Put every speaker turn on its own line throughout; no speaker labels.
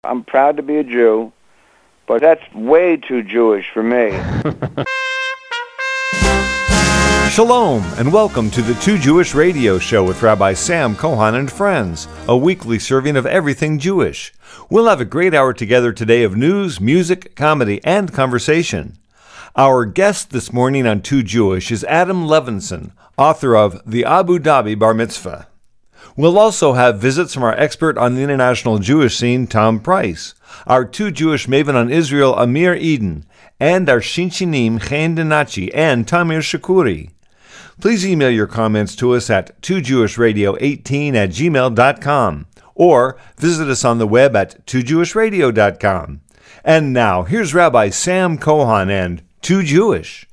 I'm proud to be a Jew, but that's way too Jewish for me.
Shalom, and welcome to the Too Jewish Radio Show with Rabbi Sam Cohan and friends, a weekly serving of everything Jewish. We'll have a great hour together today of news, music, comedy, and conversation. Our guest this morning on Too Jewish is Adam Levinson, author of The Abu Dhabi Bar Mitzvah. We'll also have visits from our expert on the international Jewish scene, Tom Price, our Too Jewish maven on Israel, Amir Eden, and our Shinshinim, Chen Denachi, and Tamir Shakuri. Please email your comments to us at toojewishradio18@gmail.com or visit us on the web at toojewishradio.com. And now, here's Rabbi Sam Cohan and Too Jewish.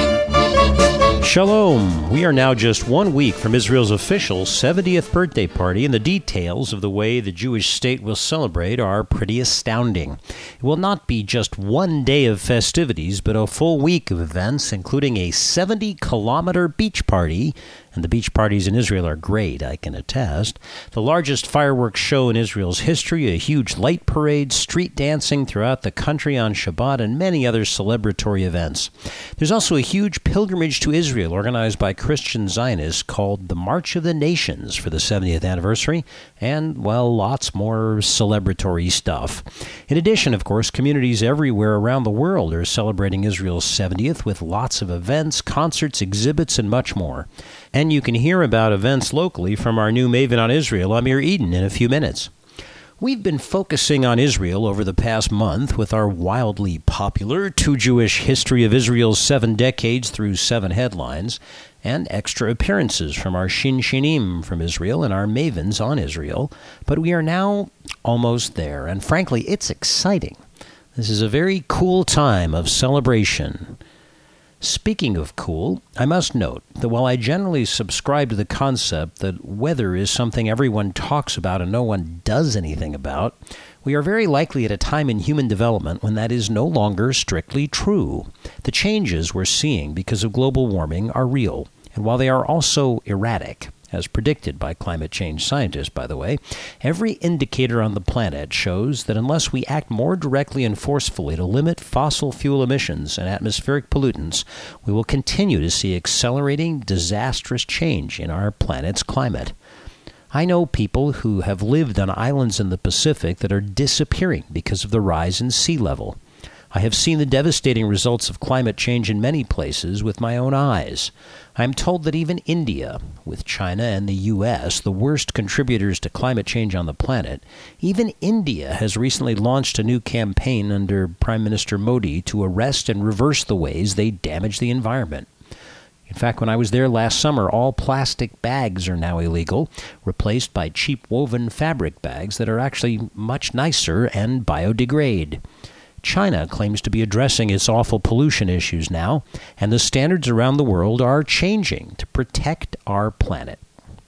Shalom! We are now just 1 week from Israel's official 70th birthday party, and the details of the way the Jewish state will celebrate are pretty astounding. It will not be just 1 day of festivities, but a full week of events, including a 70-kilometer beach party. And the beach parties in Israel are great, I can attest. The largest fireworks show in Israel's history, a huge light parade, street dancing throughout the country on Shabbat, and many other celebratory events. There's also a huge pilgrimage to Israel organized by Christian Zionists called the March of the Nations for the 70th anniversary, and, well, lots more celebratory stuff. In addition, of course, communities everywhere around the world are celebrating Israel's 70th with lots of events, concerts, exhibits, and much more. And you can hear about events locally from our new maven on Israel, Amir Eden, in a few minutes. We've been focusing on Israel over the past month with our wildly popular Too Jewish History of Israel's 7 Decades through 7 Headlines, and extra appearances from our Shinshinim from Israel and our mavens on Israel. But we are now almost there, and frankly, it's exciting. This is a very cool time of celebration. Speaking of cool, I must note that while I generally subscribe to the concept that weather is something everyone talks about and no one does anything about, we are very likely at a time in human development when that is no longer strictly true. The changes we're seeing because of global warming are real, and while they are also erratic, as predicted by climate change scientists, by the way, every indicator on the planet shows that unless we act more directly and forcefully to limit fossil fuel emissions and atmospheric pollutants, we will continue to see accelerating, disastrous change in our planet's climate. I know people who have lived on islands in the Pacific that are disappearing because of the rise in sea level. I have seen the devastating results of climate change in many places with my own eyes. I am told that even India, with China and the U.S., the worst contributors to climate change on the planet, even India has recently launched a new campaign under Prime Minister Modi to arrest and reverse the ways they damage the environment. In fact, when I was there last summer, all plastic bags are now illegal, replaced by cheap woven fabric bags that are actually much nicer and biodegrade. China claims to be addressing its awful pollution issues now, and the standards around the world are changing to protect our planet.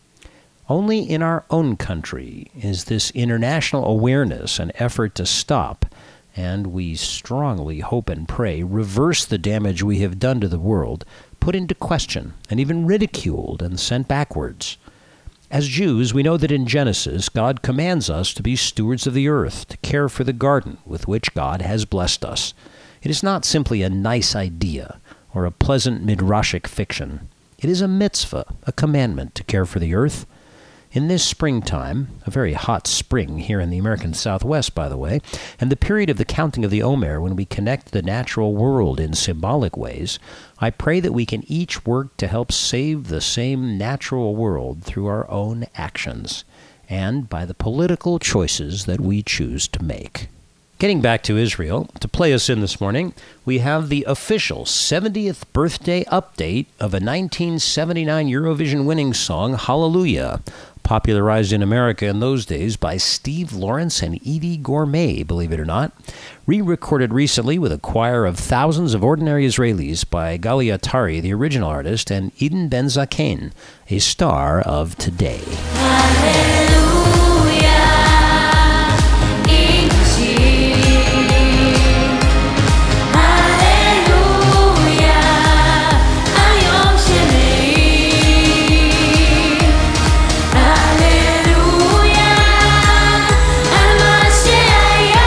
Only in our own country is this international awareness and effort to stop, and we strongly hope and pray reverse the damage we have done to the world, put into question, and even ridiculed and sent backwards. As Jews, we know that in Genesis, God commands us to be stewards of the earth, to care for the garden with which God has blessed us. It is not simply a nice idea or a pleasant midrashic fiction. It is a mitzvah, a commandment to care for the earth. In this springtime, a very hot spring here in the American Southwest, by the way, and the period of the counting of the Omer when we connect the natural world in symbolic ways, I pray that we can each work to help save the same natural world through our own actions and by the political choices that we choose to make. Getting back to Israel, to play us in this morning, we have the official 70th birthday update of a 1979 Eurovision winning song, Hallelujah, popularized in America in those days by Steve Lawrence and Edie Gourmet, believe it or not. Re-recorded recently with a choir of thousands of ordinary Israelis by Gali Atari, the original artist, and Eden Ben Zaken, a star of today.
Hallelujah.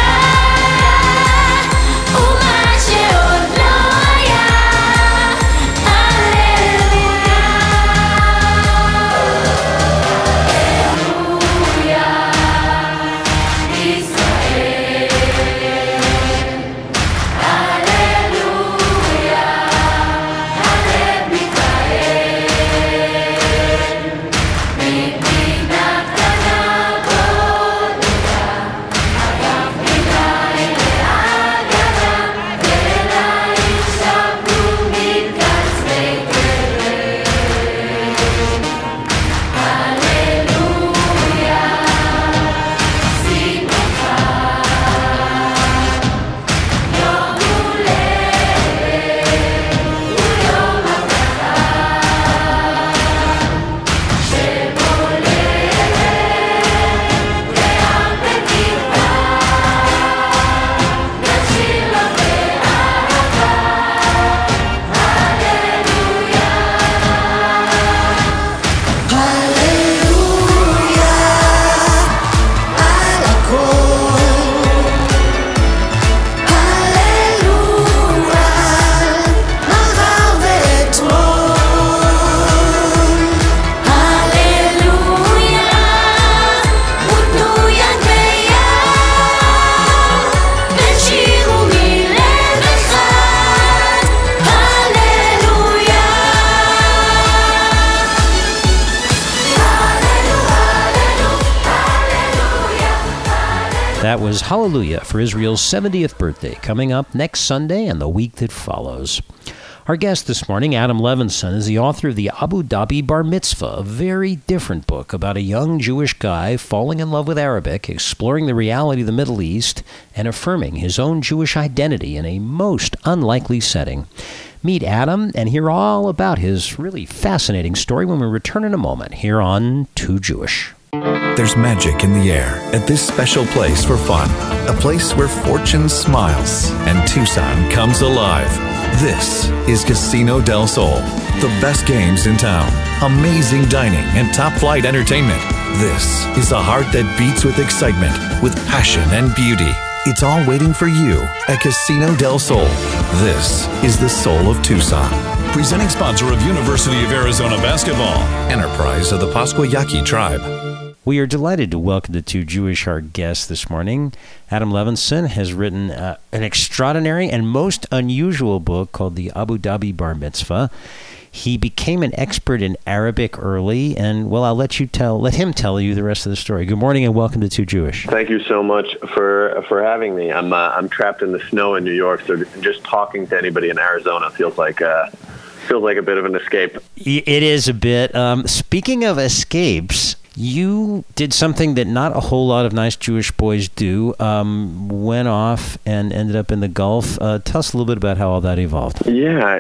that was Hallelujah for Israel's 70th birthday, coming up next Sunday and the week that follows. Our guest this morning, Adam Levinson, is the author of the Abu Dhabi Bar Mitzvah, a very different book about a young Jewish guy falling in love with Arabic, exploring the reality of the Middle East, and affirming his own Jewish identity in a most unlikely setting. Meet Adam and hear all about his really fascinating story when we return in a moment here on Too Jewish.
There's magic in the air at this special place for fun, a place where fortune smiles and Tucson comes alive. This is Casino del Sol. The best games in town, amazing dining, and top-flight entertainment. This is a heart that beats with excitement, with passion and beauty. It's all waiting for you at Casino del Sol. This is the soul of Tucson. Presenting sponsor of University of Arizona Basketball. Enterprise of the Pasquayaqui Tribe.
We are delighted to welcome the Too Jewish, our guest this morning. Adam Levinson has written an extraordinary and most unusual book called the Abu Dhabi Bar Mitzvah. He became an expert in Arabic early, and well, I'll let him tell you the rest of the story. Good morning and welcome to Too Jewish.
Thank you so much for having me. I'm trapped in the snow in New York, so just talking to anybody in Arizona feels like a bit of an escape.
It is a bit. Speaking of escapes, you did something that not a whole lot of nice Jewish boys do, went off and ended up in the Gulf. Tell us a little bit about how all that evolved.
Yeah,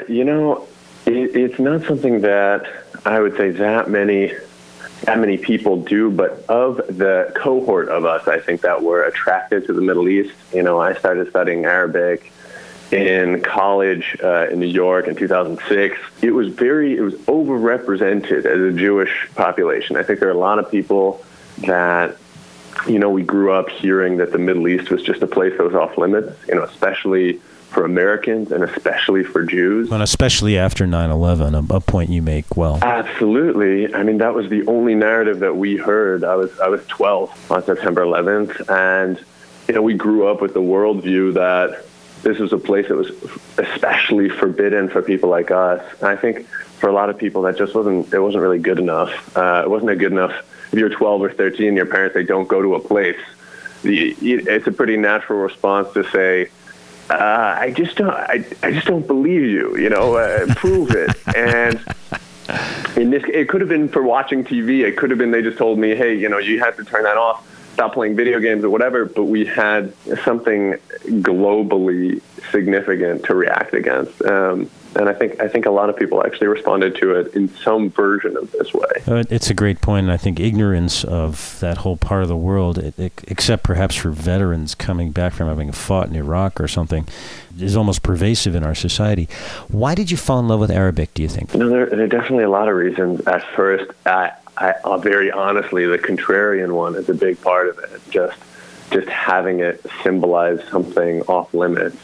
it's not something that I would say that many people do, but of the cohort of us, I think, that were attracted to the Middle East. I started studying Arabic in college in New York in 2006. It was overrepresented as a Jewish population. I think there are a lot of people that, we grew up hearing that the Middle East was just a place that was off limits, especially for Americans and especially for Jews.
And especially after 9/11, a point you make well.
Absolutely. I mean, that was the only narrative that we heard. I was 12 on September 11th, and, we grew up with the worldview that this was a place that was especially forbidden for people like us. And I think for a lot of people that just wasn't really good enough. It wasn't good enough. If you're 12 or 13, your parents say don't go to a place. It's a pretty natural response to say, I just don't believe you. Prove it. And it could have been for watching TV. It could have been they just told me, hey, you have to turn that off. Stop playing video games or whatever, but we had something globally significant to react against. And I think a lot of people actually responded to it in some version of this way.
It's a great point, and I think ignorance of that whole part of the world, except perhaps for veterans coming back from having fought in Iraq or something, is almost pervasive in our society. Why did you fall in love with Arabic, do you think?
There are definitely a lot of reasons. At first, I very honestly, the contrarian one is a big part of it. Just having it symbolize something off limits,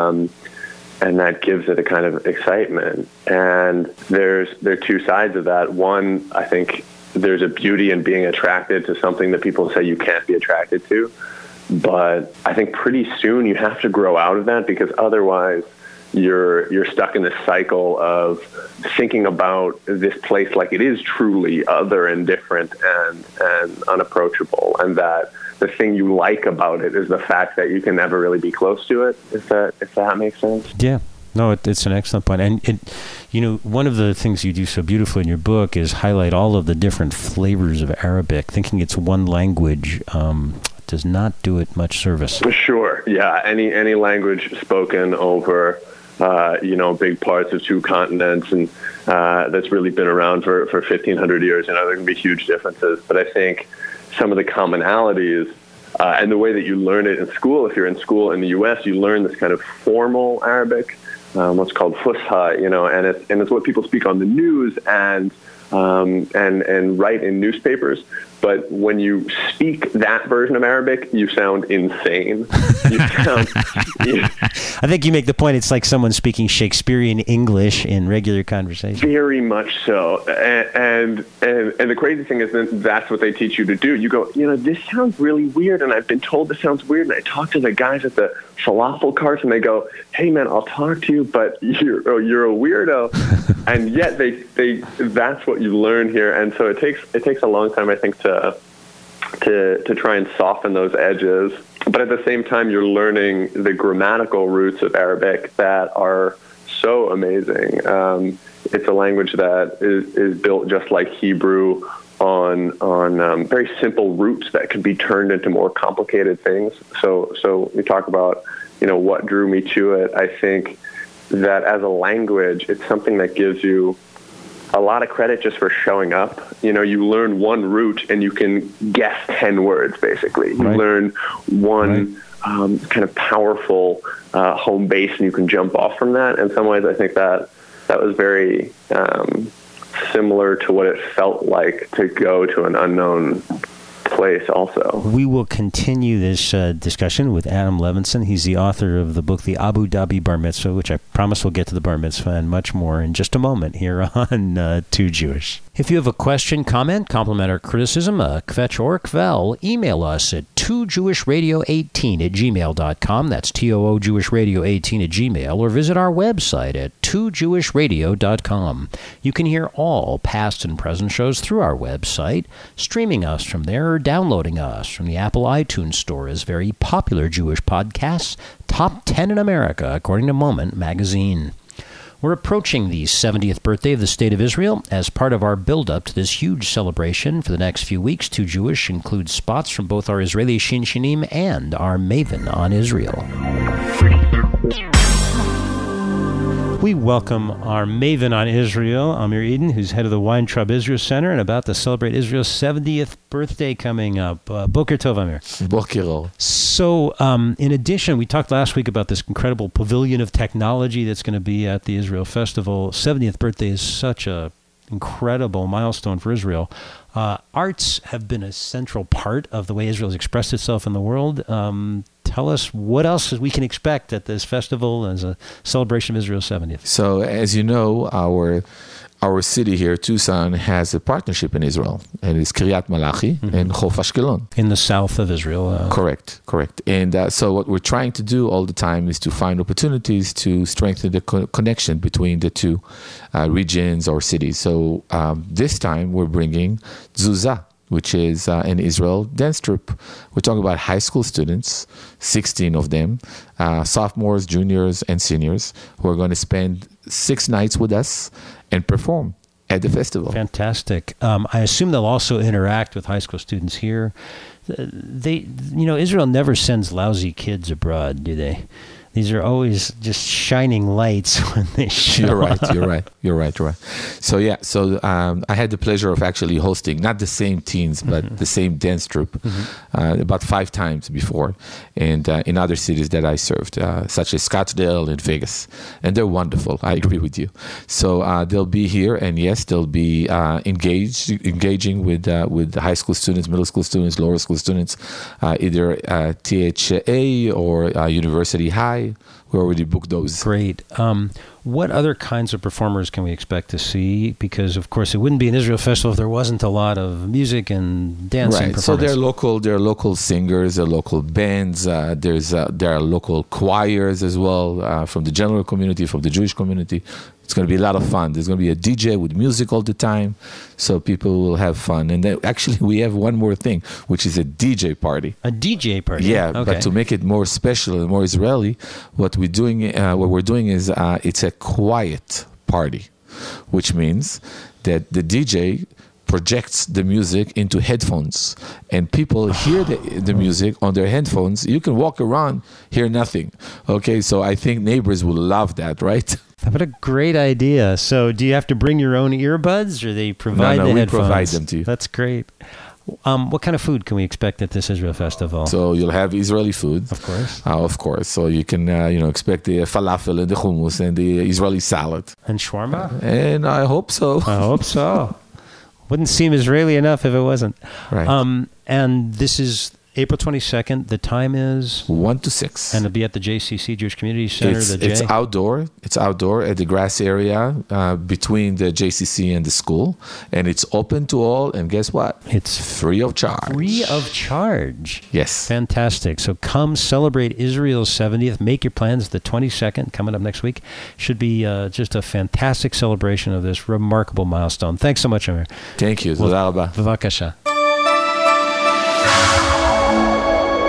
and that gives it a kind of excitement. And there are two sides of that. One, I think there's a beauty in being attracted to something that people say you can't be attracted to. But I think pretty soon you have to grow out of that, because otherwise you're stuck in this cycle of thinking about this place like it is truly other and different and unapproachable, and that the thing you like about it is the fact that you can never really be close to it, if that makes sense.
Yeah. No, it's an excellent point. And one of the things you do so beautifully in your book is highlight all of the different flavors of Arabic. Thinking it's one language does not do it much service.
Sure. Yeah. Any language spoken over big parts of two continents, and that's really been around for 1,500 years. There can be huge differences, but I think some of the commonalities and the way that you learn it in school, if you're in school in the U.S., you learn this kind of formal Arabic, what's called Fusha, and it's what people speak on the news and write in newspapers. But when you speak that version of Arabic, you sound insane.
I think you make the point. It's like someone speaking Shakespearean English in regular conversation.
Very much so. And the crazy thing is that that's what they teach you to do. You go, this sounds really weird, and I've been told this sounds weird. And I talk to the guys at the falafel carts, and they go, hey, man, I'll talk to you, but you're a weirdo. And yet that's what you learn here. And so it takes a long time, I think, to try and soften those edges. But at the same time, you're learning the grammatical roots of Arabic that are so amazing. It's a language that is built just like Hebrew on very simple roots that can be turned into more complicated things. So we talk about, what drew me to it. I think that as a language, it's something that gives you a lot of credit just for showing up. You learn one root and you can guess 10 words, basically. You learn one kind of powerful home base and you can jump off from that. In some ways, I think that was very similar to what it felt like to go to an unknown place also.
We will continue this discussion with Adam Levinson. He's the author of the book, The Abu Dhabi Bar Mitzvah, which I promise we'll get to the Bar Mitzvah and much more in just a moment here on Too Jewish. If you have a question, comment, compliment, or criticism, kvetch or kvel, email us at toojewishradio18@gmail.com. That's toojewishradio18@gmail, or visit our website at toojewishradio.com. You can hear all past and present shows through our website, streaming us from there or downloading us from the Apple iTunes Store as very popular Jewish podcasts, top 10 in America, according to Moment magazine. We're approaching the 70th birthday of the State of Israel. As part of our build-up to this huge celebration for the next few weeks, Too Jewish includes spots from both our Israeli Shinshinim and our Maven on Israel. We welcome our Maven on Israel, Amir Eden, who's head of the Weintraub Israel Center and about to celebrate Israel's 70th birthday coming up. Boker Tov, Amir.
Boker Tov.
So, in addition, we talked last week about this incredible pavilion of technology that's going to be at the Israel Festival. 70th birthday is such a incredible milestone for Israel. Arts have been a central part of the way Israel has expressed itself in the world. Tell us what else we can expect at this festival as a celebration of Israel's 70th.
So, as you know, our city here, Tucson, has a partnership in Israel, and it's Kiryat Malachi and Chof Ashkelon.
In the south of Israel.
Correct. And so what we're trying to do all the time is to find opportunities to strengthen the connection between the two regions or cities. So this time we're bringing Zuzah, which is an Israel dance troupe. We're talking about high school students, 16 of them, sophomores, juniors, and seniors, who are going to spend 6 nights with us and perform at the festival.
Fantastic. I assume they'll also interact with high school students here. Israel never sends lousy kids abroad, do they? These are always just shining lights when they show up.
You're right. So I had the pleasure of actually hosting not the same teens, but the same dance troupe about 5 times before, and in other cities that I served, such as Scottsdale and Vegas, and they're wonderful. I agree with you. So they'll be here, and yes, they'll be engaging with high school students, middle school students, lower school students, either THA or University High. We already booked those.
Great. What other kinds of performers can we expect to see? Because, of course, it wouldn't be an Israel festival if there wasn't a lot of music and dancing.
Right. So there are local singers, there are local bands. There are local choirs as well from the general community, from the Jewish community. It's going to be a lot of fun. There's going to be a DJ with music all the time, so people will have fun. And then, actually, we have one more thing, which is a DJ party.
A DJ party?
Yeah,
okay.
But to make it more special and more Israeli, what we're doing is it's a quiet party, which means that the DJ projects the music into headphones, and people hear the music on their headphones. You can walk around, hear nothing. Okay, so I think neighbors will love that, right?
What a great idea. So do you have to bring your own earbuds, or they provide the headphones?
No, we provide them to you.
That's great. What kind of food can we expect at this Israel festival?
So you'll have Israeli food.
Of course.
Of course. So you can expect the falafel and the hummus and the Israeli salad.
And shawarma?
And I hope so.
Wouldn't seem Israeli enough if it wasn't.
Right.
And this is April 22nd. The time is
1 to 6,
and it'll be at the JCC Jewish Community Center.
It's outdoor. It's outdoor at the grass area between the JCC and the school, and it's open to all. And guess what?
It's
free of charge.
Free of charge.
Yes.
Fantastic. So come celebrate Israel's 70th. Make your plans. The 22nd, coming up next week, should be just a fantastic celebration of this remarkable milestone. Thanks so much, Amir.
Thank you.
Bavakasha.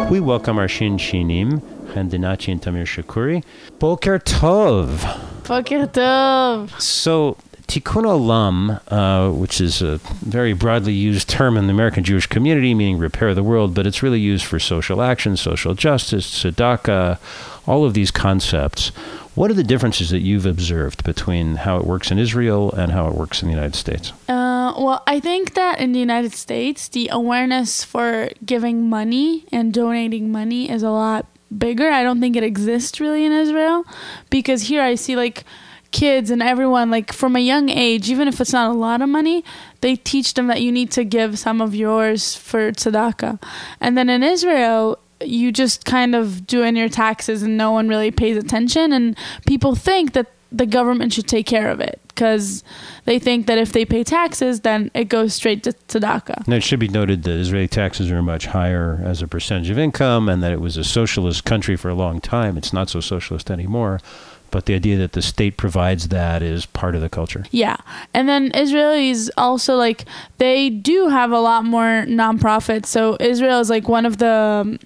We welcome our Shinshinim, Chandinachi and Tamir Shakuri. Boker Tov.
Boker Tov.
So, Tikkun Olam, which is a very broadly used term in the American Jewish community, meaning repair the world, but it's really used for social action, social justice, tzedakah, all of these concepts. What are the differences that you've observed between how it works in Israel and how it works in the United States?
Well, I think that in the United States, the awareness for giving money and donating money is a lot bigger. I don't think it exists really in Israel, because here I see like kids and everyone, like from a young age, even if it's not a lot of money, they teach them that you need to give some of yours for tzedakah. And then in Israel, you just kind of do in your taxes and no one really pays attention, and people think that the government should take care of it because they think that if they pay taxes, then it goes straight to tzedakah.
And it should be noted that Israeli taxes are much higher as a percentage of income, and that it was a socialist country for a long time. It's not so socialist anymore. But the idea that the state provides that is part of the culture.
Yeah. And then Israelis also, like, they do have a lot more nonprofits. So Israel is like one of the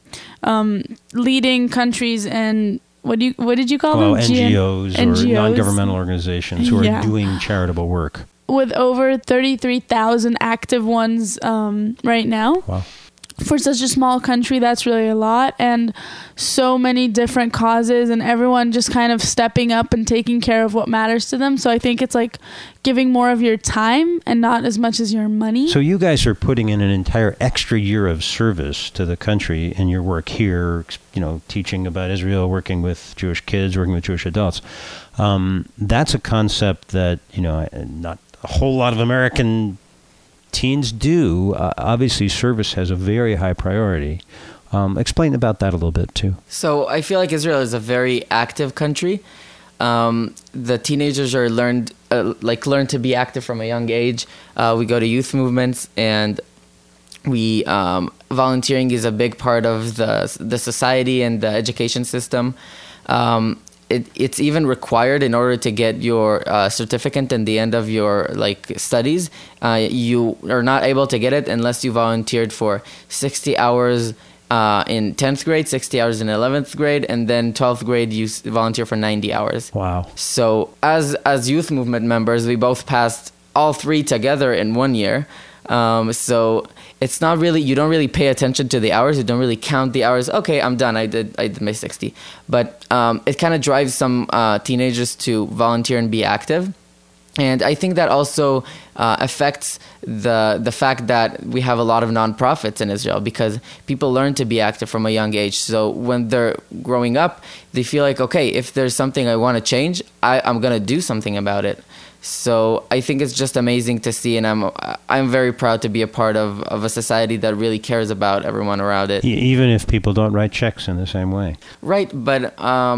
leading countries in, what did you call them?
NGOs or non-governmental organizations who are doing charitable work.
With over 33,000 active ones right now.
Wow.
For such a small country, that's really a lot, and so many different causes, and everyone just kind of stepping up and taking care of what matters to them. So I think it's like giving more of your time and not as much as your money.
So you guys are putting in an entire extra year of service to the country in your work here, teaching about Israel, working with Jewish kids, working with Jewish adults. That's a concept that, not a whole lot of American teens do. Obviously, service has a very high priority. Explain about that a little bit, too.
So I feel like Israel is a very active country. The teenagers are learn to be active from a young age. We go to youth movements, and we volunteering is a big part of the society and the education system. It's even required in order to get your certificate at the end of your studies. You are not able to get it unless you volunteered for 60 hours in 10th grade, 60 hours in 11th grade, and then 12th grade you volunteer for 90 hours.
Wow.
So as youth movement members, we both passed all three together in 1 year. So it's not really, you don't really pay attention to the hours. You don't really count the hours. Okay, I'm done. I did my 60. But it kind of drives some teenagers to volunteer and be active. And I think that also affects the fact that we have a lot of nonprofits in Israel, because people learn to be active from a young age. So when they're growing up, they feel like, okay, if there's something I want to change, I'm going to do something about it. So I think it's just amazing to see, and I'm very proud to be a part of a society that really cares about everyone around it.
Even if people don't write checks in the same way.
Right, but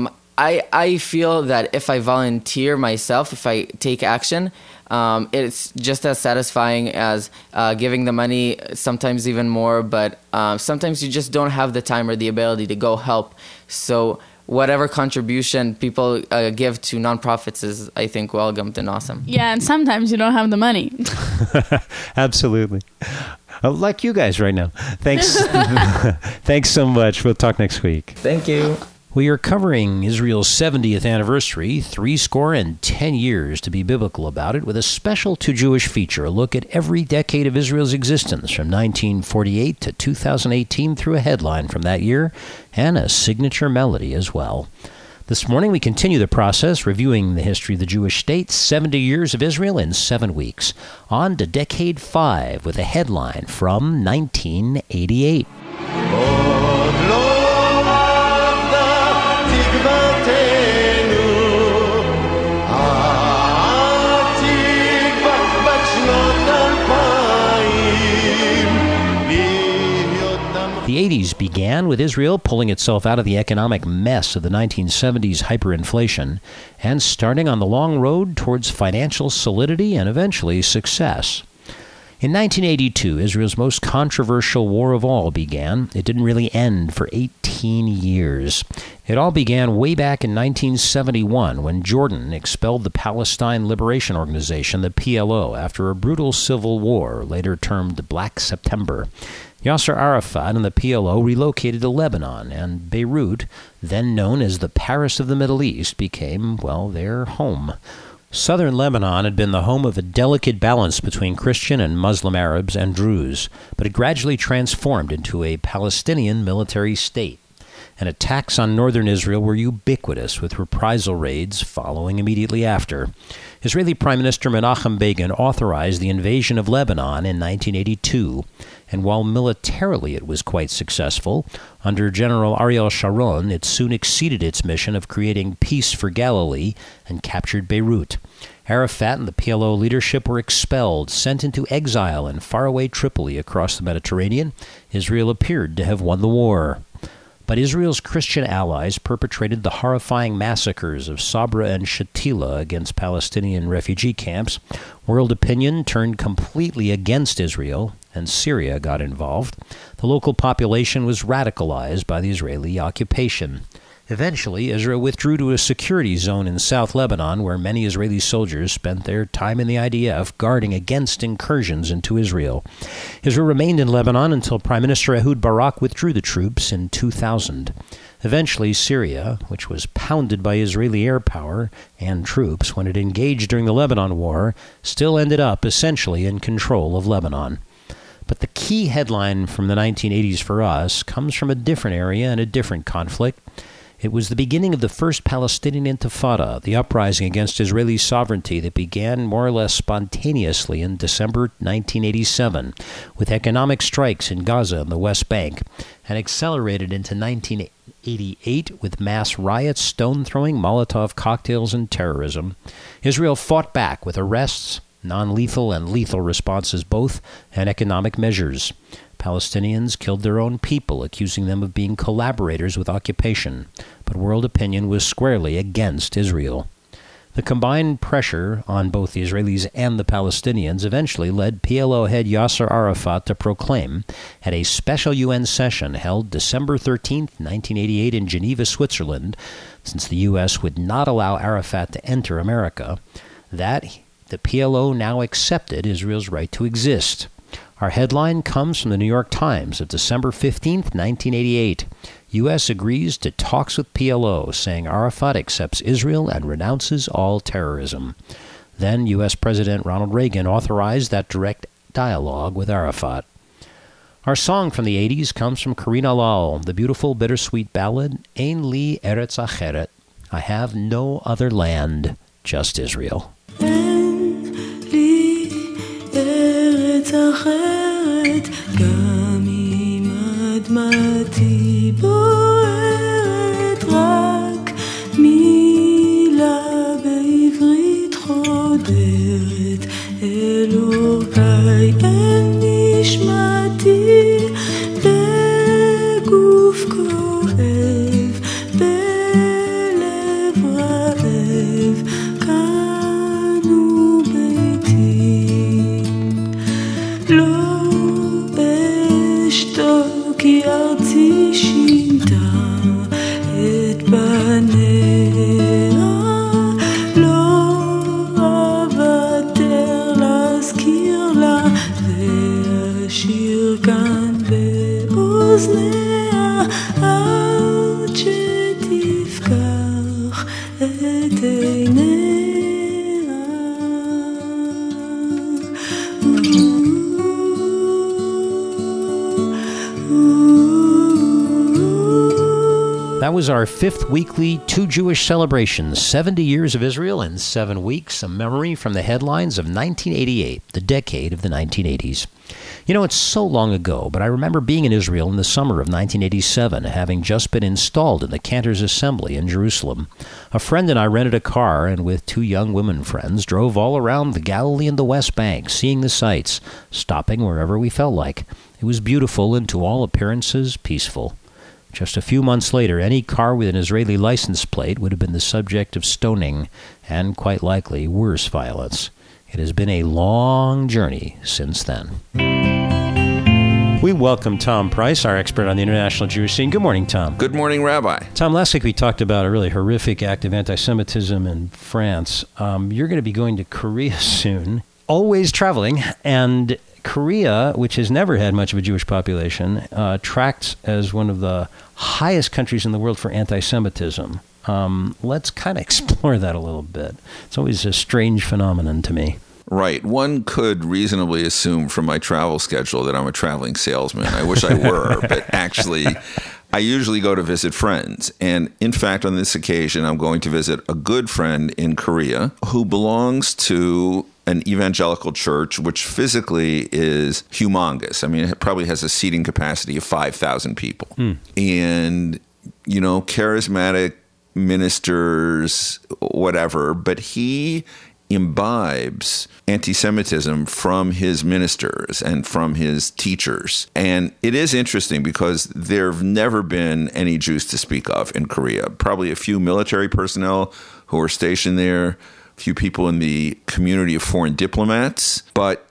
I feel that if I volunteer myself, if I take action, it's just as satisfying as giving the money, sometimes even more, but sometimes you just don't have the time or the ability to go help. So whatever contribution people give to nonprofits is, I think, welcomed and awesome.
Yeah, and sometimes you don't have the money.
Absolutely. Like you guys right now. Thanks. Thanks so much. We'll talk next week.
Thank you.
We are covering Israel's 70th anniversary, 70 years to be biblical about it, with a special To Jewish feature, a look at every decade of Israel's existence from 1948 to 2018 through a headline from that year and a signature melody as well. This morning we continue the process, reviewing the history of the Jewish state, 70 years of Israel in 7 weeks. On to Decade 5 with a headline from 1988. The 80s began with Israel pulling itself out of the economic mess of the 1970s hyperinflation and starting on the long road towards financial solidity and eventually success. In 1982, Israel's most controversial war of all began. It didn't really end for 18 years. It all began way back in 1971 when Jordan expelled the Palestine Liberation Organization, the PLO, after a brutal civil war, later termed Black September. Yasser Arafat and the PLO relocated to Lebanon, and Beirut, then known as the Paris of the Middle East, became, well, their home. Southern Lebanon had been the home of a delicate balance between Christian and Muslim Arabs and Druze, but it gradually transformed into a Palestinian military state. And attacks on northern Israel were ubiquitous, with reprisal raids following immediately after. Israeli Prime Minister Menachem Begin authorized the invasion of Lebanon in 1982, and while militarily it was quite successful, under General Ariel Sharon, it soon exceeded its mission of creating peace for Galilee and captured Beirut. Arafat and the PLO leadership were expelled, sent into exile in faraway Tripoli across the Mediterranean. Israel appeared to have won the war. But Israel's Christian allies perpetrated the horrifying massacres of Sabra and Shatila against Palestinian refugee camps. World opinion turned completely against Israel, and Syria got involved. The local population was radicalized by the Israeli occupation. Eventually, Israel withdrew to a security zone in South Lebanon, where many Israeli soldiers spent their time in the IDF guarding against incursions into Israel. Israel remained in Lebanon until Prime Minister Ehud Barak withdrew the troops in 2000. Eventually, Syria, which was pounded by Israeli air power and troops when it engaged during the Lebanon War, still ended up essentially in control of Lebanon. But the key headline from the 1980s for us comes from a different area and a different conflict. It was the beginning of the first Palestinian Intifada, the uprising against Israeli sovereignty that began more or less spontaneously in December 1987, with economic strikes in Gaza and the West Bank, and accelerated into 1988 with mass riots, stone-throwing, Molotov cocktails, and terrorism. Israel fought back with arrests, non-lethal and lethal responses both, and economic measures. Palestinians killed their own people, accusing them of being collaborators with occupation, but world opinion was squarely against Israel. The combined pressure on both the Israelis and the Palestinians eventually led PLO head Yasser Arafat to proclaim, at a special UN session held December 13, 1988 in Geneva, Switzerland, since the U.S. would not allow Arafat to enter America, that the PLO now accepted Israel's right to exist. Our headline comes from the New York Times of December 15, 1988. U.S. agrees to talks with PLO, saying Arafat accepts Israel and renounces all terrorism. Then U.S. President Ronald Reagan authorized that direct dialogue with Arafat. Our song from the 80s comes from Karina Lal, the beautiful bittersweet ballad, Ein li eretz acheret, I have no other land, just Israel.
ארץ אחרת, גם אם אדמתי בוערת, רק מילה בעברית חודרת, אלוהי אל נשמתי, בגוף כואב, בלב רעב, כאן הוא ביתי. לא אשתוק כי ארצי שינתה את פניה, לא אוותר להזכיר לה ולשיר כאן באוזניה עד שתפקח את עיניה.
That was our fifth weekly Two Jewish Celebrations, 70 Years of Israel in 7 weeks, a memory from the headlines of 1988, the decade of the 1980s. You know, it's so long ago, but I remember being in Israel in the summer of 1987, having just been installed in the Cantor's Assembly in Jerusalem. A friend and I rented a car, and with 2 young women friends, drove all around the Galilee and the West Bank, seeing the sights, stopping wherever we felt like. It was beautiful and, to all appearances, peaceful. Just a few months later, any car with an Israeli license plate would have been the subject of stoning and, quite likely, worse violence. It has been a long journey since then. We welcome Tom Price, our expert on the international Jewish scene. Good morning, Tom.
Good morning, Rabbi.
Tom, last week we talked about a really horrific act of anti-Semitism in France. You're going to be going to Korea soon, always traveling, and Korea, which has never had much of a Jewish population, tracks as one of the highest countries in the world for anti-Semitism. Let's kind of explore that a little bit. It's always a strange phenomenon to me.
Right. One could reasonably assume from my travel schedule that I'm a traveling salesman. I wish I were, but actually, I usually go to visit friends. And in fact, on this occasion, I'm going to visit a good friend in Korea who belongs to an evangelical church, which physically is humongous. I mean, it probably has a seating capacity of 5,000 people. And, you know, charismatic ministers, whatever, but he imbibes anti-Semitism from his ministers and from his teachers. And it is interesting because there have never been any Jews to speak of in Korea. Probably a few military personnel who are stationed there, a few people in the community of foreign diplomats, but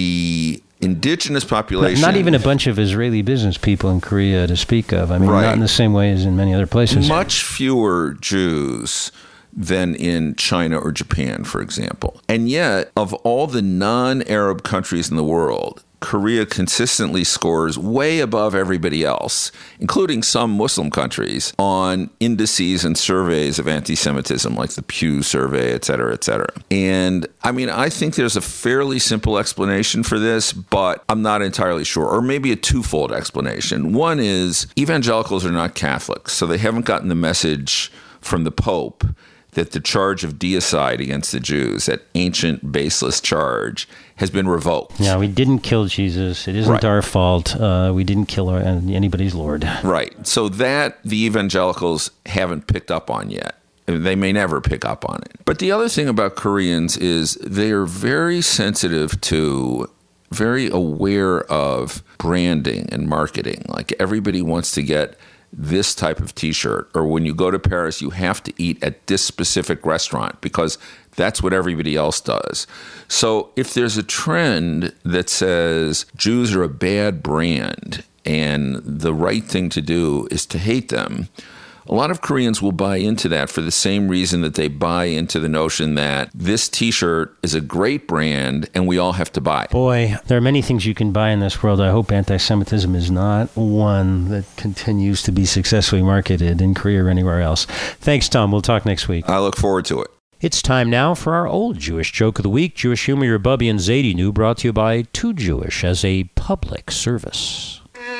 the indigenous population...
Not even a bunch of Israeli business people in Korea to speak of. I mean, not in the same way as in many other places.
Much fewer Jews than in China or Japan, for example. And yet, of all the non-Arab countries in the world, Korea consistently scores way above everybody else, including some Muslim countries, on indices and surveys of anti-Semitism, like the Pew survey, et cetera, et cetera. And I mean, I think there's a fairly simple explanation for this, but I'm not entirely sure, or maybe a twofold explanation. One is evangelicals are not Catholics, so they haven't gotten the message from the Pope that the charge of deicide against the Jews, that ancient, baseless charge, has been revoked.
Yeah, we didn't kill Jesus. It isn't our fault. We didn't kill anybody's Lord.
Right. So that the evangelicals haven't picked up on yet. They may never pick up on it. But the other thing about Koreans is they are very sensitive to, very aware of branding and marketing. Like everybody wants to get this type of T-shirt, or when you go to Paris, you have to eat at this specific restaurant because that's what everybody else does. So if there's a trend that says Jews are a bad brand and the right thing to do is to hate them, a lot of Koreans will buy into that for the same reason that they buy into the notion that this T-shirt is a great brand and we all have to buy it.
Boy, there are many things you can buy in this world. I hope anti-Semitism is not one that continues to be successfully marketed in Korea or anywhere else. Thanks, Tom. We'll talk next week.
I look forward to it.
It's time now for our old Jewish joke of the week. Jewish humor your Bubby and Zadie knew, brought to you by Too Jewish as a public service.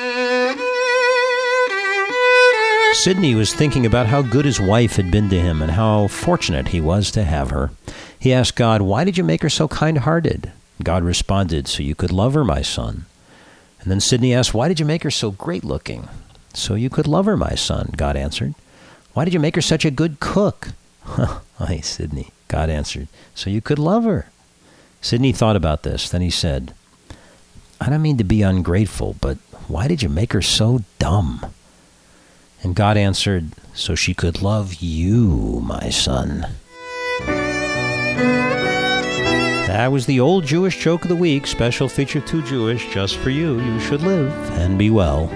Sidney was thinking about how good his wife had been to him and how fortunate he was to have her. He asked God, "Why did you make her so kind-hearted?" God responded, "So you could love her, my son." And then Sidney asked, "Why did you make her so great-looking?" "So you could love her, my son," God answered. "Why did you make her such a good cook?" "Hi, Sidney," God answered, "so you could love her." Sidney thought about this. Then he said, "I don't mean to be ungrateful, but why did you make her so dumb?" And God answered, "So she could love you, my son." That was the old Jewish joke of the week. Special feature Too Jewish, just for you. You should live and be well.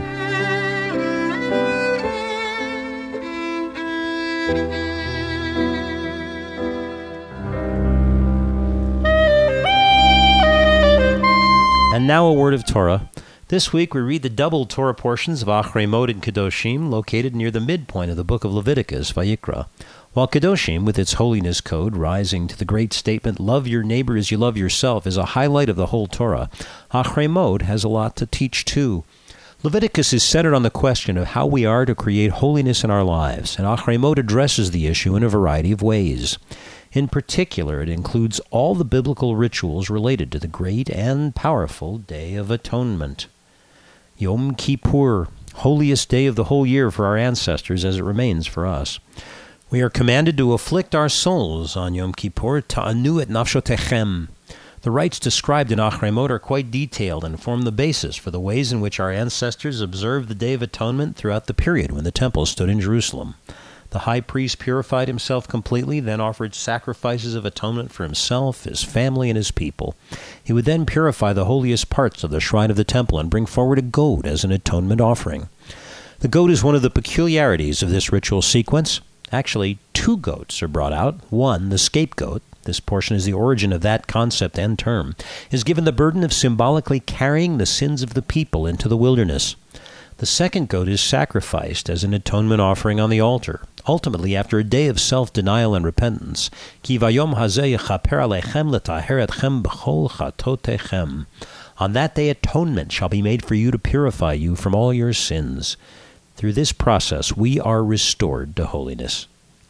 And now a word of Torah. This week we read the double Torah portions of Achrei Mot and Kedoshim, located near the midpoint of the book of Leviticus, Vayikra. While Kedoshim, with its holiness code rising to the great statement, "Love your neighbor as you love yourself," is a highlight of the whole Torah, Achrei Mot has a lot to teach too. Leviticus is centered on the question of how we are to create holiness in our lives, and Achrei Mot addresses the issue in a variety of ways. In particular, it includes all the biblical rituals related to the great and powerful Day of Atonement. Yom Kippur, holiest day of the whole year for our ancestors as it remains for us. We are commanded to afflict our souls on Yom Kippur, ta'anu et nafshotechem. The rites described in Achrei Mot are quite detailed and form the basis for the ways in which our ancestors observed the Day of Atonement throughout the period when the temple stood in Jerusalem. The high priest purified himself completely, then offered sacrifices of atonement for himself, his family, and his people. He would then purify the holiest parts of the shrine of the temple and bring forward a goat as an atonement offering. The goat is one of the peculiarities of this ritual sequence. Actually, two goats are brought out. One, the scapegoat, this portion is the origin of that concept and term, is given the burden of symbolically carrying the sins of the people into the wilderness. The second goat is sacrificed as an atonement offering on the altar. Ultimately, after a day of self-denial and repentance, Ki vayom hazeh yechaper alechem letaher etchem b'chol chatotechem. On that day atonement shall be made for you to purify you from all your sins. Through this process, we are restored to holiness.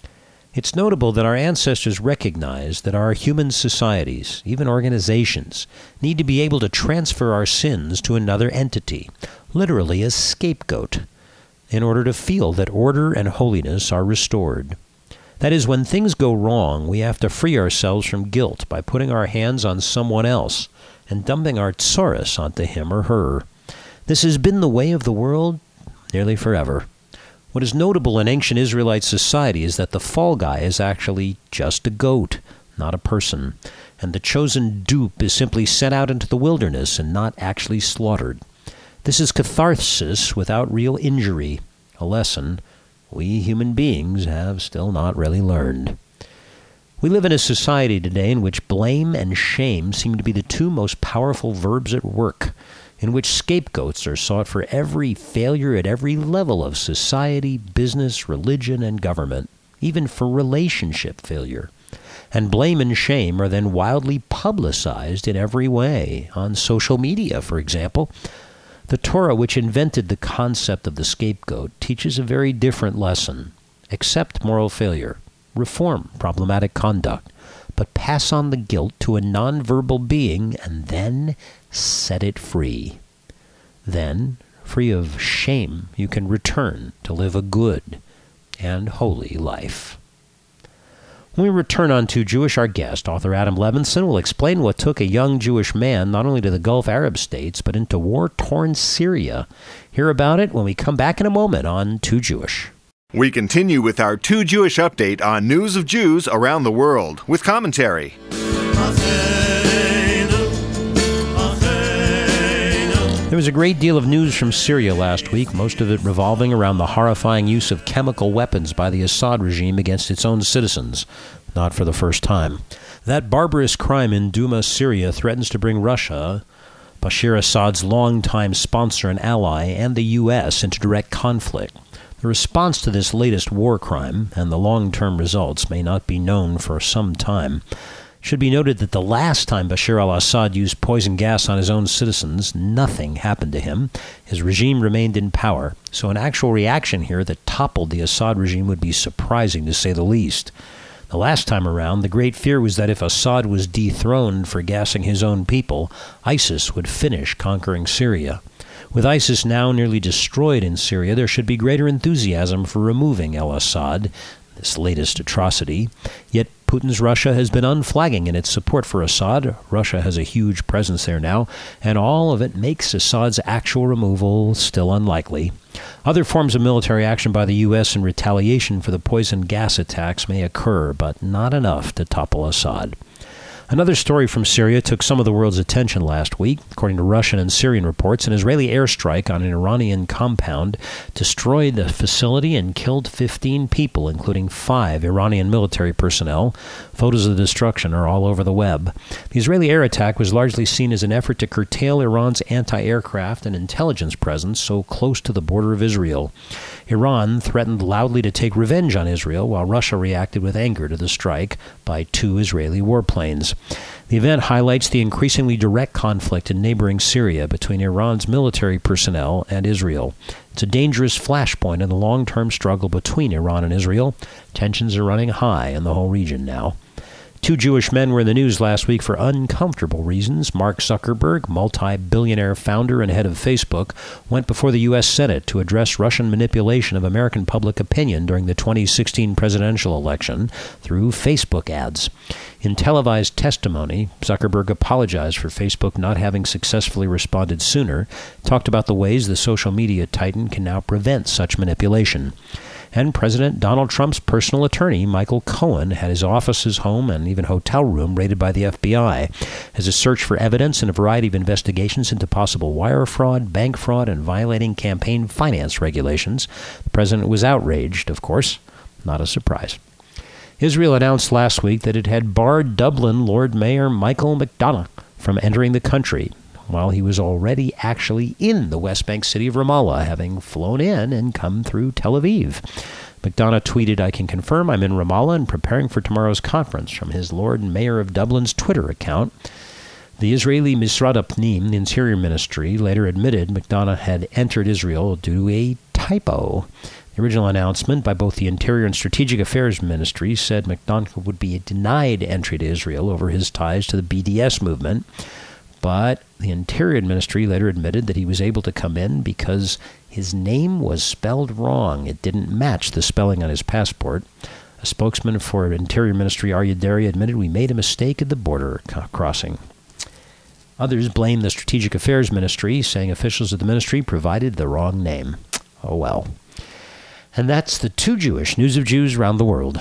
It's notable that our ancestors recognized that our human societies, even organizations, need to be able to transfer our sins to another entity, literally a scapegoat, in order to feel that order and holiness are restored. That is, when things go wrong, we have to free ourselves from guilt by putting our hands on someone else and dumping our tsaros onto him or her. This has been the way of the world nearly forever. What is notable in ancient Israelite society is that the fall guy is actually just a goat, not a person, and the chosen dupe is simply sent out into the wilderness and not actually slaughtered. This is catharsis without real injury, a lesson we human beings have still not really learned. We live in a society today in which blame and shame seem to be the two most powerful verbs at work, in which scapegoats are sought for every failure at every level of society, business, religion, and government, even for relationship failure. And blame and shame are then wildly publicized in every way, on social media, for example. The Torah, which invented the concept of the scapegoat, teaches a very different lesson. Accept moral failure, reform problematic conduct, but pass on the guilt to a nonverbal being and then set it free. Then, free of shame, you can return to live a good and holy life. When we return on Too Jewish, our guest, author Adam Levinson, will explain what took a young Jewish man not only to the Gulf Arab states, but into war-torn Syria. Hear about it when we come back in a moment on Too Jewish.
We continue with our Too Jewish update on news of Jews around the world with commentary.
There was a great deal of news from Syria last week, most of it revolving around the horrifying use of chemical weapons by the Assad regime against its own citizens, not for the first time. That barbarous crime in Douma, Syria, threatens to bring Russia, Bashar Assad's longtime sponsor and ally, and the U.S. into direct conflict. The response to this latest war crime, and the long-term results, may not be known for some time. It should be noted that the last time Bashar al-Assad used poison gas on his own citizens, nothing happened to him. His regime remained in power, so an actual reaction here that toppled the Assad regime would be surprising, to say the least. The last time around, the great fear was that if Assad was dethroned for gassing his own people, ISIS would finish conquering Syria. With ISIS now nearly destroyed in Syria, there should be greater enthusiasm for removing al-Assad, this latest atrocity. Yet Putin's Russia has been unflagging in its support for Assad. Russia has a huge presence there now, and all of it makes Assad's actual removal still unlikely. Other forms of military action by the U.S. in retaliation for the poison gas attacks may occur, but not enough to topple Assad. Another story from Syria took some of the world's attention last week. According to Russian and Syrian reports, an Israeli airstrike on an Iranian compound destroyed the facility and killed 15 people, including 5 Iranian military personnel. Photos of the destruction are all over the web. The Israeli air attack was largely seen as an effort to curtail Iran's anti-aircraft and intelligence presence so close to the border of Israel. Iran threatened loudly to take revenge on Israel, while Russia reacted with anger to the strike by 2 Israeli warplanes. The event highlights the increasingly direct conflict in neighboring Syria between Iran's military personnel and Israel. It's a dangerous flashpoint in the long-term struggle between Iran and Israel. Tensions are running high in the whole region now. 2 Jewish men were in the news last week for uncomfortable reasons. Mark Zuckerberg, multi-billionaire founder and head of Facebook, went before the U.S. Senate to address Russian manipulation of American public opinion during the 2016 presidential election through Facebook ads. In televised testimony, Zuckerberg apologized for Facebook not having successfully responded sooner, talked about the ways the social media titan can now prevent such manipulation. And President Donald Trump's personal attorney, Michael Cohen, had his office, his home, and even hotel room raided by the FBI as a search for evidence in a variety of investigations into possible wire fraud, bank fraud, and violating campaign finance regulations. The president was outraged, of course. Not a surprise. Israel announced last week that it had barred Dublin Lord Mayor Michael McDonough from entering the country, while he was already actually in the West Bank city of Ramallah, having flown in and come through Tel Aviv. McDonough tweeted, "I can confirm I'm in Ramallah and preparing for tomorrow's conference," from his Lord Mayor of Dublin's Twitter account. The Israeli Misrad HaPnim, the Interior Ministry, later admitted McDonough had entered Israel due to a typo. The original announcement by both the Interior and Strategic Affairs Ministries said McDonough would be denied entry to Israel over his ties to the BDS movement. But the Interior Ministry later admitted that he was able to come in because his name was spelled wrong. It didn't match the spelling on his passport. A spokesman for Interior Ministry, Aryeh Deri, admitted, "We made a mistake at the border crossing." Others blame the Strategic Affairs Ministry, saying officials of the ministry provided the wrong name. Oh well. And that's the Too Jewish News of Jews around the world.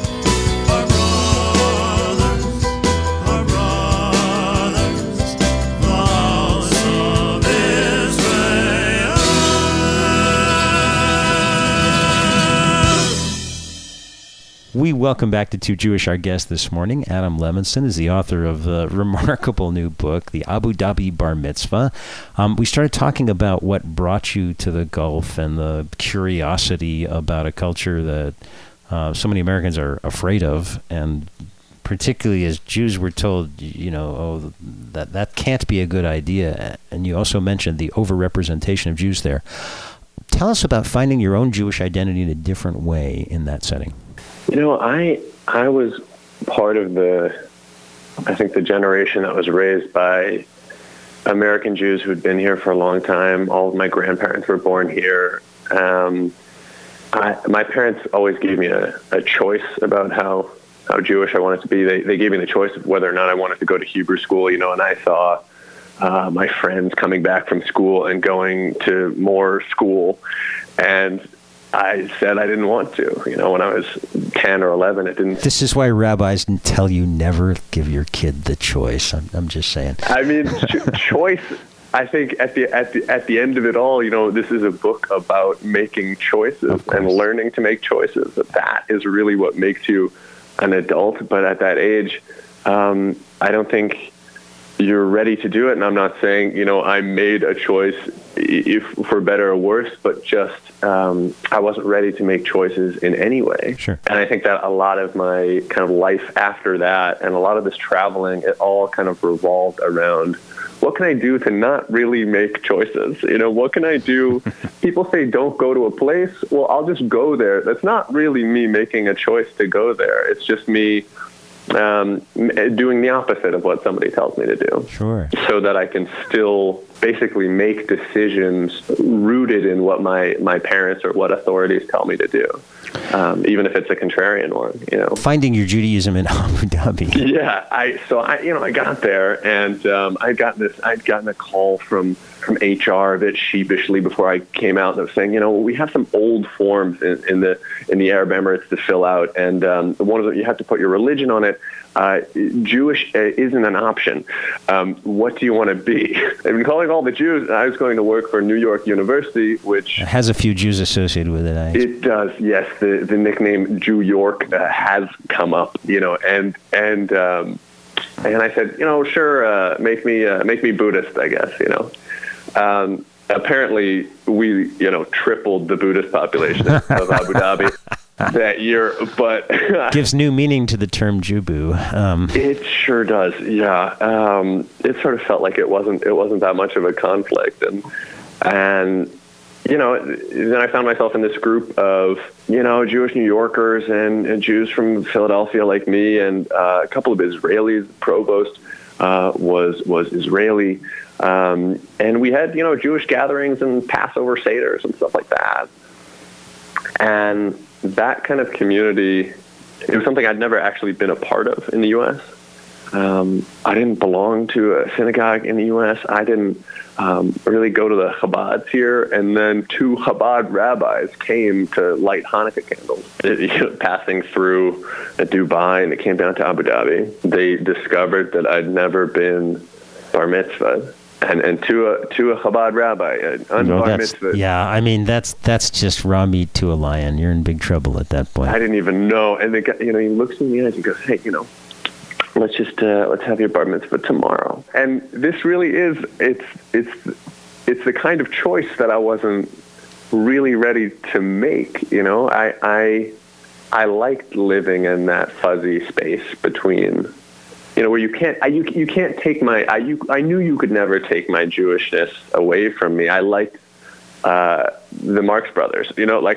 We welcome back to Too Jewish. Our guest this morning, Adam Levinson, is the author of the remarkable new book, The Abu Dhabi Bar Mitzvah. We started talking about what brought you to the Gulf and the curiosity about a culture that so many Americans are afraid of, and particularly as Jews we're told, that can't be a good idea. And you also mentioned the overrepresentation of Jews there. Tell us about finding your own Jewish identity in a different way in that setting.
I was part of the generation that was raised by American Jews who'd been here for a long time. All of my grandparents were born here. My parents always gave me a choice about how Jewish I wanted to be. They gave me the choice of whether or not I wanted to go to Hebrew school, and I saw my friends coming back from school and going to more school, and I said I didn't want to. When I was 10 or 11, it didn't.
This is why rabbis tell you never give your kid the choice. I'm just saying.
I mean, choice. I think at the end of it all, this is a book about making choices and learning to make choices. That is really what makes you an adult. But at that age, I don't think you're ready to do it. And I'm not saying, I made a choice if for better or worse, but just I wasn't ready to make choices in any way.
Sure.
And I think that a lot of my kind of life after that and a lot of this traveling, it all kind of revolved around what can I do to not really make choices? What can I do? People say don't go to a place. Well, I'll just go there. That's not really me making a choice to go there. It's just me doing the opposite of what somebody tells me to do.
Sure.
So that I can still basically make decisions rooted in what my parents or what authorities tell me to do, even if it's a contrarian one.
Finding your Judaism in Abu Dhabi.
Yeah, I got there and I'd gotten a call from HR a bit sheepishly before I came out that was saying, we have some old forms in the Arab Emirates to fill out, and one of them you have to put your religion on it. Jewish isn't an option. What do you want to be? I've been calling all the Jews. I was going to work for New York University, which
it has a few Jews associated with it.
It does, yes. The nickname Jew York has come up, and I said, sure, make me Buddhist, I guess, Apparently, we, tripled the Buddhist population of Abu Dhabi that year, but
gives new meaning to the term Jubu.
It sure does, yeah. It sort of felt like it wasn't that much of a conflict, and then I found myself in this group of Jewish New Yorkers and Jews from Philadelphia like me, and a couple of Israelis. The provost was Israeli. And we had, Jewish gatherings and Passover Seders and stuff like that. And that kind of community, it was something I'd never actually been a part of in the U.S. I didn't belong to a synagogue in the U.S. I didn't really go to the Chabads here. And then two Chabad rabbis came to light Hanukkah candles, passing through Dubai, and they came down to Abu Dhabi. They discovered that I'd never been bar mitzvah. and to a Chabad rabbi, an unbar mitzvah.
Yeah, I mean that's just raw meat to a lion. You're in big trouble at that point.
I didn't even know. And the guy, he looks in the eyes and goes, "Hey, let's have your bar mitzvah tomorrow." And this really is it's the kind of choice that I wasn't really ready to make. I liked living in that fuzzy space between, where you can't take I knew you could never take my Jewishness away from me. I liked the Marx Brothers.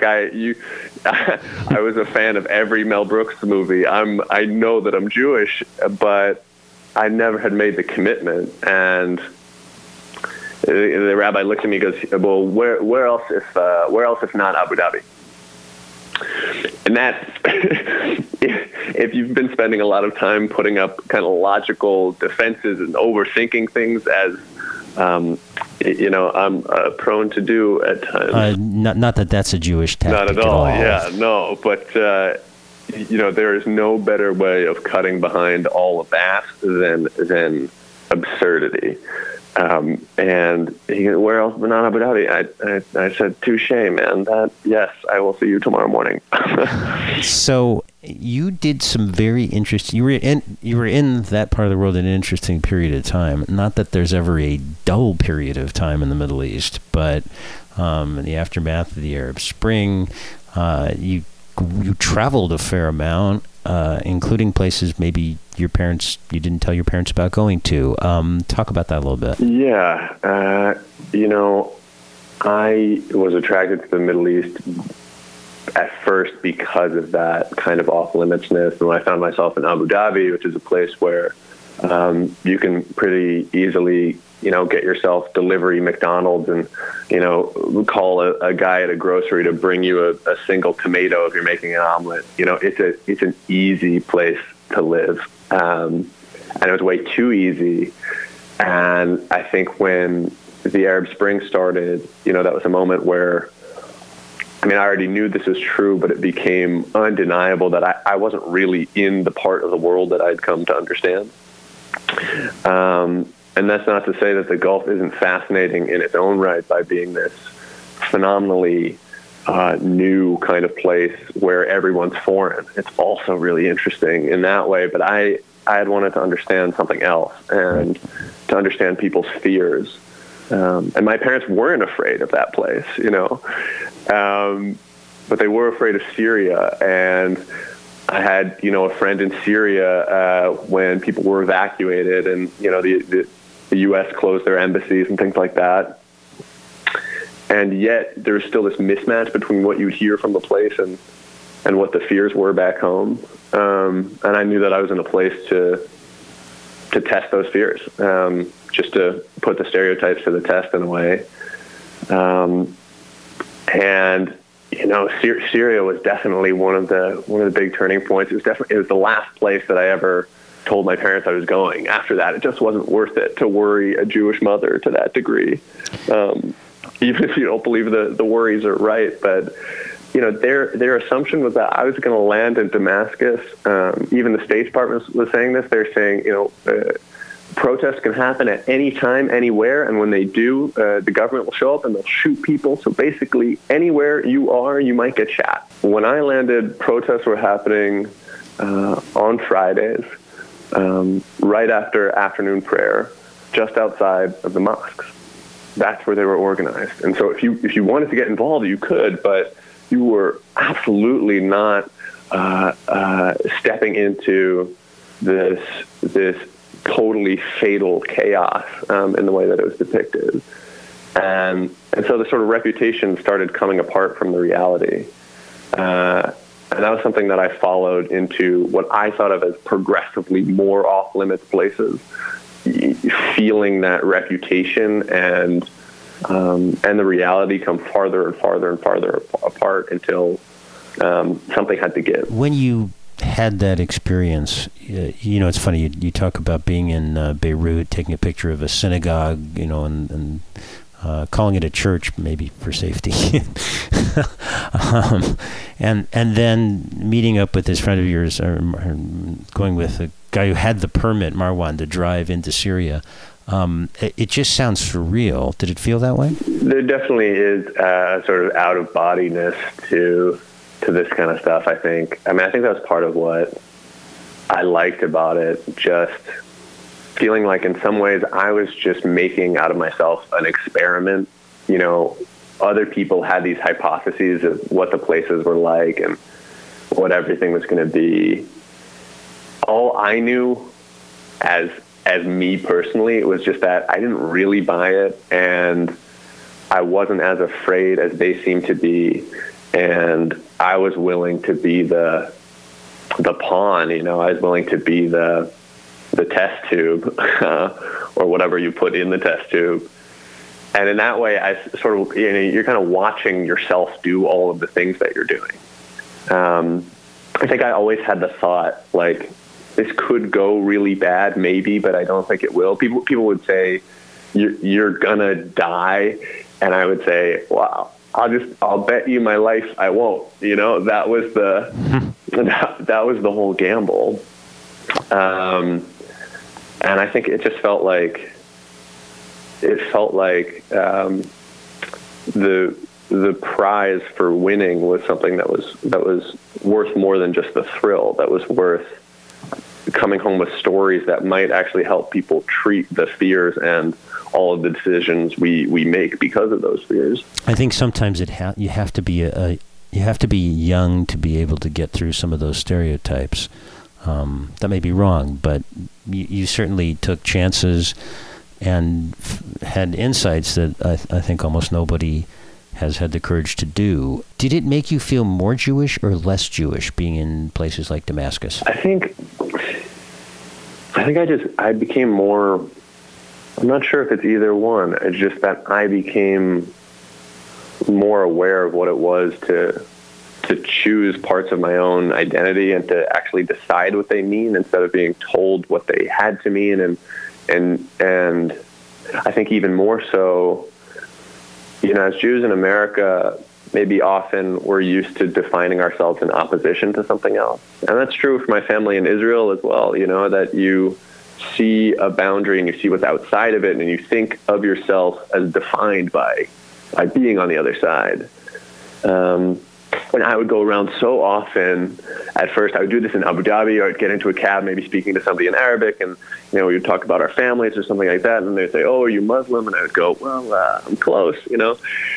I was a fan of every Mel Brooks movie. I know that I'm Jewish, but I never had made the commitment. And the rabbi looked at me and goes, "Well, where else if not Abu Dhabi?" And that's, if you've been spending a lot of time putting up kind of logical defenses and overthinking things, as I'm prone to do at times.
Not that that's a Jewish tactic
at all. Yeah, no. But, there is no better way of cutting behind all of that than absurdity. And he goes, "Where else but not Abu Dhabi?" I said, "Touche, man. Yes, I will see you tomorrow morning."
So you did some very interesting. You were in that part of the world in an interesting period of time. Not that there's ever a dull period of time in the Middle East, but in the aftermath of the Arab Spring, you traveled a fair amount, including places maybe you didn't tell your parents about going to. Talk about that a little bit.
Yeah. I was attracted to the Middle East at first because of that kind of off-limitsness. And when I found myself in Abu Dhabi, which is a place where you can pretty easily, get yourself delivery McDonald's and, call a guy at a grocery to bring you a single tomato if you're making an omelet. It's an easy place to live. And it was way too easy. And I think when the Arab Spring started, that was a moment where, I already knew this was true, but it became undeniable that I wasn't really in the part of the world that I'd come to understand. And that's not to say that the Gulf isn't fascinating in its own right by being this phenomenally new kind of place where everyone's foreign. It's also really interesting in that way, but I had wanted to understand something else and to understand people's fears. And my parents weren't afraid of that place, but they were afraid of Syria. And I had, a friend in Syria when people were evacuated and, the U.S. closed their embassies and things like that. And yet there's still this mismatch between what you'd hear from the place and what the fears were back home. And I knew that I was in a place to test those fears, just to put the stereotypes to the test in a way. And Syria was definitely one of the big turning points. It was the last place that I ever told my parents I was going. After that, it just wasn't worth it to worry a Jewish mother to that degree. Even if you don't believe the worries are right, but their assumption was that I was going to land in Damascus. Even the State Department was saying this. They're saying, protests can happen at any time, anywhere, and when they do, the government will show up and they'll shoot people. So basically, anywhere you are, you might get shot. When I landed, protests were happening on Fridays, right after afternoon prayer, just outside of the mosques. That's where they were organized. And so if you wanted to get involved, you could, but you were absolutely not stepping into this totally fatal chaos in the way that it was depicted. And so the sort of reputation started coming apart from the reality. And that was something that I followed into what I thought of as progressively more off-limits places, feeling that reputation and the reality come farther and farther and farther apart until something had to give.
When you had that experience, it's funny, you talk about being in Beirut, taking a picture of a synagogue, and calling it a church, maybe for safety, and then meeting up with this friend of yours, or going with a guy who had the permit, Marwan, to drive into Syria. It just sounds surreal. Did it feel that way?
There definitely is a sort of out-of-bodiness to this kind of stuff, I think. I mean, I think that was part of what I liked about it, just feeling like in some ways I was just making out of myself an experiment. You know, other people had these hypotheses of what the places were like and what everything was going to be. All I knew as me personally, it was just that I didn't really buy it, and I wasn't as afraid as they seemed to be, and I was willing to be the pawn. You know, I was willing to be the test tube or whatever you put in the test tube. And in that way, I sort of, you know, you're kind of watching yourself do all of the things that you're doing. I think I always had the thought, like, this could go really bad, maybe, but I don't think it will. People would say, you're gonna die, and I would say, wow, I'll bet you my life I won't. You know, that was the whole gamble. And I think it just felt like the prize for winning was something that was worth more than just the thrill. That was worth coming home with stories that might actually help people treat the fears and all of the decisions we make because of those fears.
I think sometimes you have to be young to be able to get through some of those stereotypes. That may be wrong, but you certainly took chances and had insights that I think almost nobody has had the courage to do. Did it make you feel more Jewish or less Jewish being in places like Damascus?
I think I became more, I'm not sure if it's either one. It's just that I became more aware of what it was to choose parts of my own identity and to actually decide what they mean instead of being told what they had to mean. And I think even more so, you know, as Jews in America, maybe often we're used to defining ourselves in opposition to something else. And that's true for my family in Israel as well, you know, that you see a boundary and you see what's outside of it and you think of yourself as defined by being on the other side. When I would go around so often, at first I would do this in Abu Dhabi, or I'd get into a cab maybe speaking to somebody in Arabic, and you know, we would talk about our families or something like that, and they'd say, "Oh, are you Muslim?" And I would go, "Well, I'm close," you know.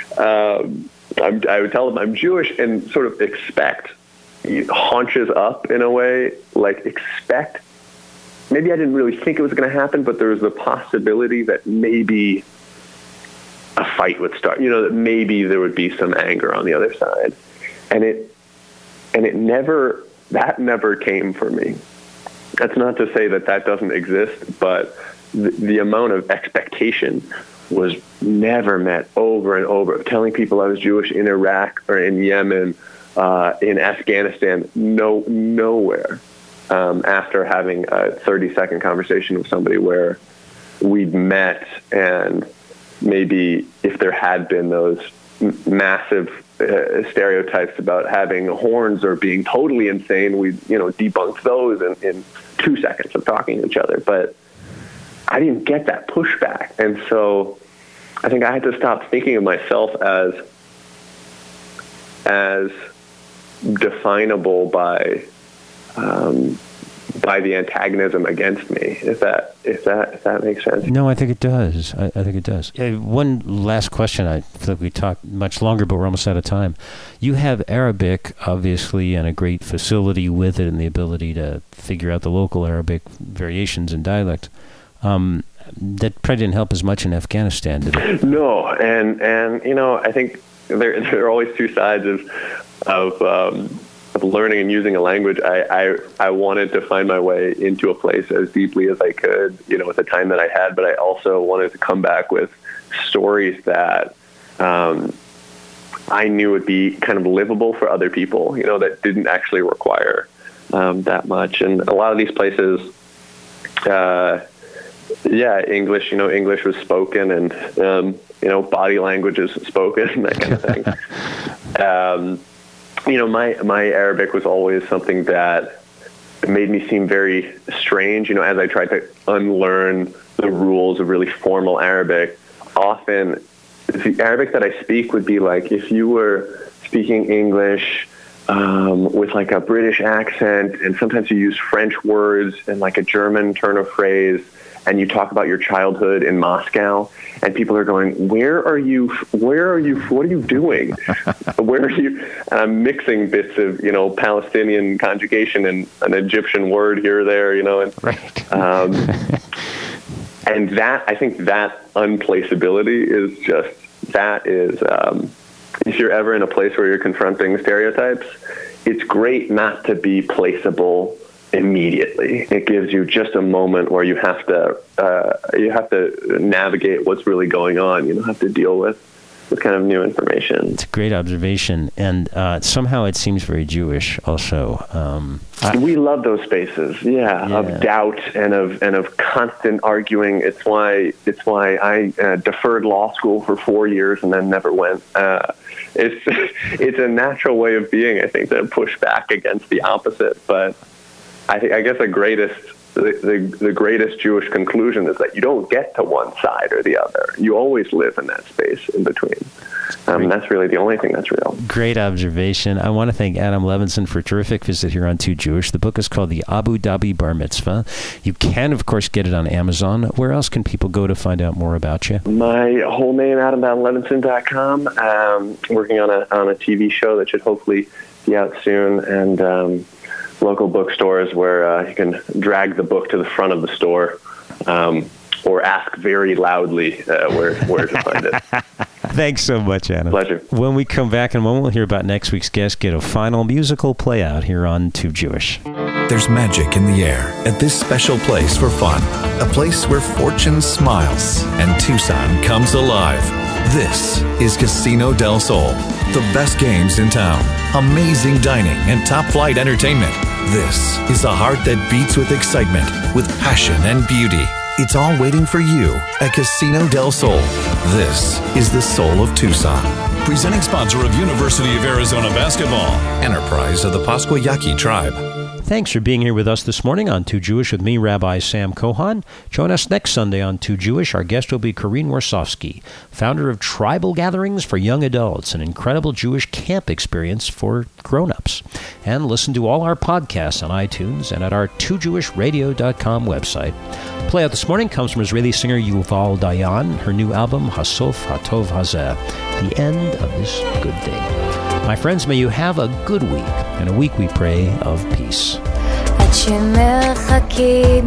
I would tell them I'm Jewish and sort of expect, haunches up in a way, like expect. Maybe I didn't really think it was going to happen, but there was the possibility that maybe a fight would start, you know, that maybe there would be some anger on the other side. And it never came for me. That's not to say that doesn't exist, but the amount of expectation was never met over and over. Telling people I was Jewish in Iraq or in Yemen, in Afghanistan, nowhere. After having a 30-second conversation with somebody where we'd met, and maybe if there had been those massive stereotypes about having horns or being totally insane, we debunked those in 2 seconds of talking to each other. But I didn't get that pushback, and so I think I had to stop thinking of myself as definable by the antagonism against me, if that makes sense.
No, I think it does. I think it does. One last question. I feel like we talked much longer, but we're almost out of time. You have Arabic, obviously, and a great facility with it and the ability to figure out the local Arabic variations and dialect. That probably didn't help as much in Afghanistan, did it?
No, and you know, I think there are always two sides of learning and using a language. I wanted to find my way into a place as deeply as I could, you know, with the time that I had, but I also wanted to come back with stories that I knew would be kind of livable for other people, you know, that didn't actually require that much. And a lot of these places, English was spoken, and body language is spoken, that kind of thing. My Arabic was always something that it made me seem very strange. As I tried to unlearn the rules of really formal Arabic, often the Arabic that I speak would be like if you were speaking English with like a British accent, and sometimes you use French words and like a German turn of phrase, and you talk about your childhood in Moscow, and people are going, where are you, what are you doing? Where are you? And I'm mixing bits of, Palestinian conjugation and an Egyptian word here or there, and,
Right.
and that, I think that unplaceability is just, that is, if you're ever in a place where you're confronting stereotypes, it's great not to be placeable immediately. It gives you just a moment where you have to navigate what's really going on. You don't have to deal with kind of new information.
It's a great observation, and somehow it seems very Jewish also.
We love those spaces, of doubt and of constant arguing. It's why I deferred law school for 4 years and then never went. It's a natural way of being, I think, to push back against the opposite. But I guess the greatest Jewish conclusion is that you don't get to one side or the other. You always live in that space in between. That's really the only thing that's real.
Great observation. I want to thank Adam Levinson for a terrific visit here on Too Jewish. The book is called The Abu Dhabi Bar Mitzvah. You can, of course, get it on Amazon. Where else can people go to find out more about you?
My whole name, AdamLevinson.com. Working on a TV show that should hopefully be out soon, and local bookstores where you can drag the book to the front of the store, or ask very loudly where to find it.
Thanks so much, Adam.
Pleasure.
When we come back in a moment, we'll hear about next week's guest, get a final musical play out here on Too Jewish.
There's magic in the air at this special place for fun, a place where fortune smiles and Tucson comes alive. This is Casino del Sol. The best games in town, amazing dining, and top-flight entertainment. This is a heart that beats with excitement, with passion and beauty. It's all waiting for you at Casino del Sol. This is the soul of Tucson.
Presenting sponsor of University of Arizona Basketball.
Enterprise of the Pasquayaqui Tribe.
Thanks for being here with us this morning on Too Jewish with me, Rabbi Sam Kohan. Join us next Sunday on Too Jewish. Our guest will be Corrine Warsofsky, founder of Tribal Gatherings for Young Adults, an incredible Jewish camp experience for grown-ups. And listen to all our podcasts on iTunes and at our TooJewishRadio.com website. Play out this morning comes from Israeli singer Yuval Dayan, her new album, Hasof Hatov Hazeh, the end of this good thing. My friends, may you have a good week, and a week we pray of peace.
עד שמרחקים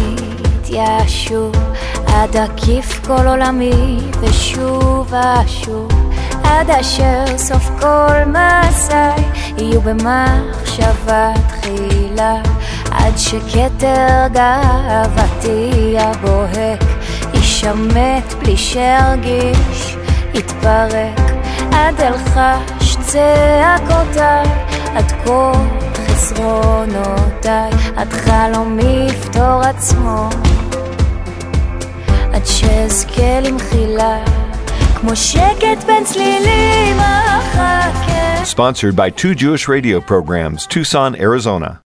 יתיישו, עד אקיף כל עולמי ושוב ושוב, עד אשר סוף כל מסעי יהיו במחשבה תחילה, עד שכתר גאוותי הבוהק יישמט בלי שהרגיש יתפרק, עד אלחש צעקותיי, עד כל חסרונותיי, עד חלומי יפתור עצמו, עד שאזכה למחילה, כמו שקט בין צלילים אחכה.
Sponsored by Two Jewish Radio Programs, Tucson, Arizona.